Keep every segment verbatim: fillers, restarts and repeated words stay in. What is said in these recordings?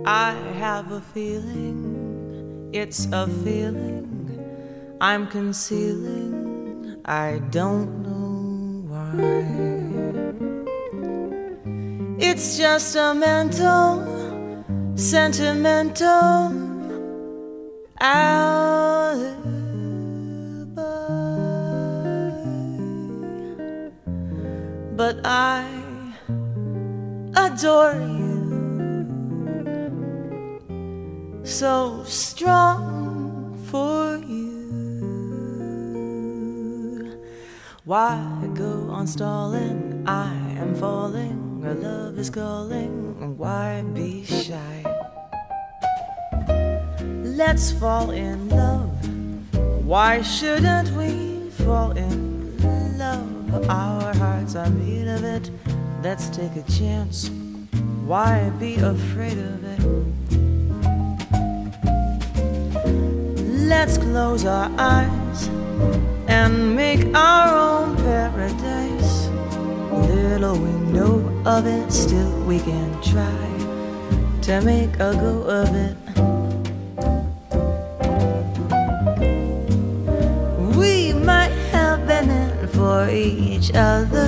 I have a feeling, it's a feeling I'm concealing, I don't know why. It's just a mental, sentimental alibi. But I adore you, so strong for you. Why go on stalling? I am falling, our love is calling. Why be shy? Let's fall in love. Why shouldn't we fall in love? Our hearts are made of it. Let's take a chance. Why be afraid of it? Let's close our eyes and make our own paradise. Little we know of it, still we can try to make a go of it. We might have been in for each other,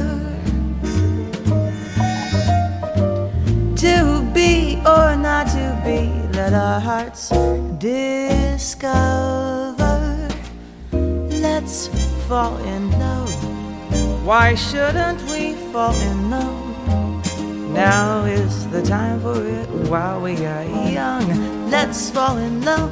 to be or not to be, let our hearts discover. Let's fall in love. Why shouldn't we fall in love? Now is the time for it while we are young. Let's fall in love.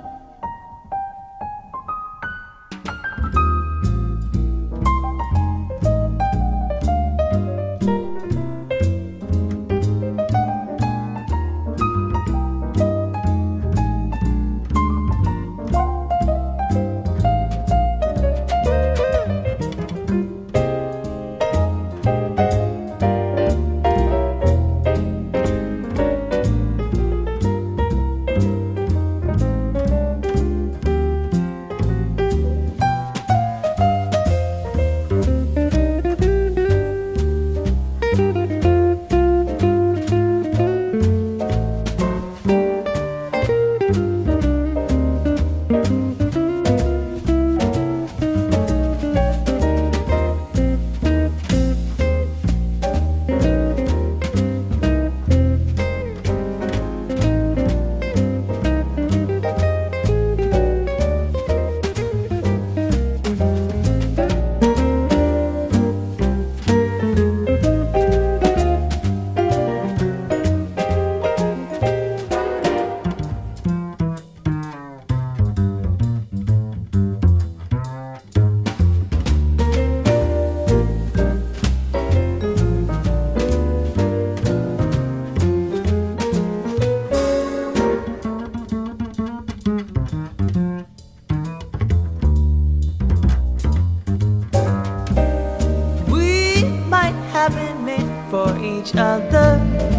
For each other,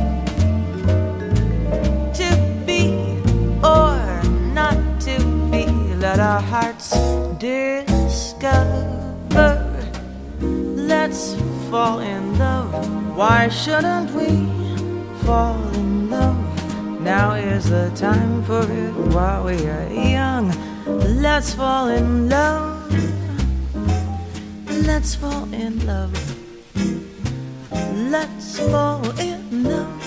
to be or not to be, let our hearts discover. Let's fall in love. Why shouldn't we fall in love? Now is the time for it while we are young. Let's fall in love. Let's fall in love. Let's fall in love.